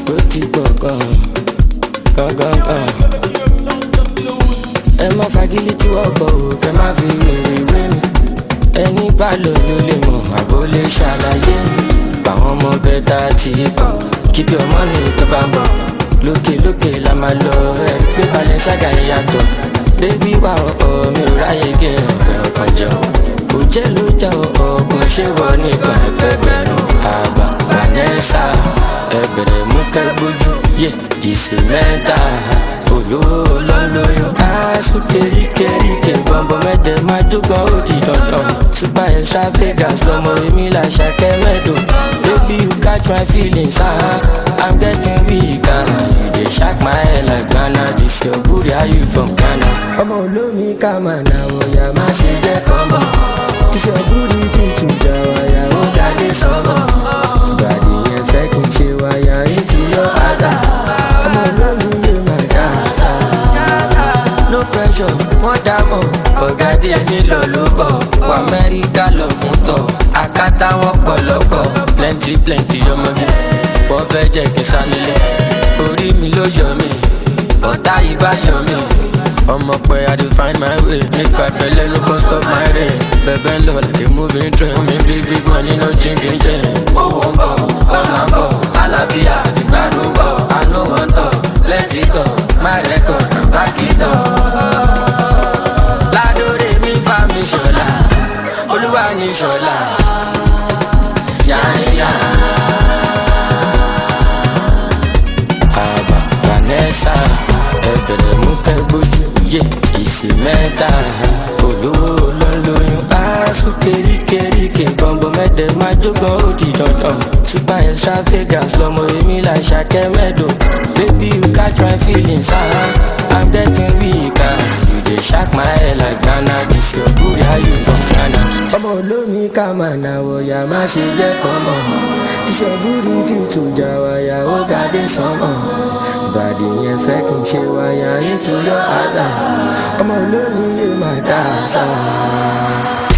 ó ti pọ̀ gan. Ẹ má fagilé tí wọ́n bọ̀ ò kẹ́ má fi wèrè wé mi. Ẹni bá lò ló lè mọ̀ àbó lè ṣàlàyé mi. Báwọn ọmọ bẹ́tà ti pọ̀ keep your money tó bá ń bọ̀. Lókè la máa lọ ẹ̀rí pé balẹ̀ ṣága ìyàtọ̀. Bébí wà ọ̀ọ́ mi ò ráyè gé ọ̀fẹ́ràn kan jọ. Kò jẹ́ ló jà ọ̀ọ́ kò ṣe wọ nípa ẹgbẹ̀rún. Àgbà Vanessa ẹgbẹ̀rẹ̀ mú kẹ́gbójú yé ìsè mẹ́ta. Olówó lọ́lọ́yọ̀ aṣọ kéríkéríkè bọ̀m̀bọ̀ mẹ́tẹ̀ máa jókòó ó di dandan. Super extravagance lọmọ èmi là ṣàkẹ́ mẹ́dọ̀. Baby you catch my feelings I'm getting weak You dey shock my head like Ghana. This your booty how you from Ghana. Ọmọ olómi ká máa nà wọ̀yà má ṣe jẹ́ kọ́mọ̀. This your booty fit to jà wáyà ó dálé sọ́mọ̀. Ìbàdí yẹn fẹ́ kí n ṣe wáyà into your aza. Ọmọ olómi yóò máa dá àṣà. No pressure, wọ́n dámọ̀. Ọ̀gá díẹ̀ nílò ló bọ̀. Wọ Amẹ́ríkà lọ fún tọ̀. Àkátá wọn pọ̀lọ́pọ̀. Plenty ọmọge. Wọ́n fẹ́ jẹ́ kí n sá nílé. Orí mi ló yọ mí. Ọ̀tá yìí bá yọ mí. Ọmọ pé I dey find my way. Nípa ìpẹ́lẹ́ ló kọ́ stop my rain. Bẹ̀bẹ̀ ń lọ like a moving train. Mi bí big money no chinking chain. Owó ń bọ̀, ọ̀nà ń bọ̀. Àlàáfíà ti gbádùn bọ̀. I no wan talk, let it talk. My record and back it up. Ládòrè mi fa mi ṣọlá. Olúwa ní ṣọlá. Yáyá. Àgbà Vanessa ẹgbẹ̀rẹ̀ mú kẹ́gbójú yé ìsè mẹ́ta. Olówó lọ́lọ́yún aṣọ kéríkéríkè bọ̀m̀bọ̀ mẹ́tẹ̀ máa jókòó ó di dandan. Super extravagance lọmọ èmi là ṣàkẹ́ mẹ́dọ̀. Baby you catch my feelings I'm getting weak You dey shock my head like Ghana. This your booty how you from Ghana. Ọmọ olómi ká máa nà wọ̀yà má ṣe jẹ́ kọ́mọ̀. This your booty fit to jà wáyà ó dálé sọ́mọ̀. Ìbàdí yẹn fẹ́ kí n ṣe wáyà into your aza. Ọmọ olómi yóò máa dá àṣà.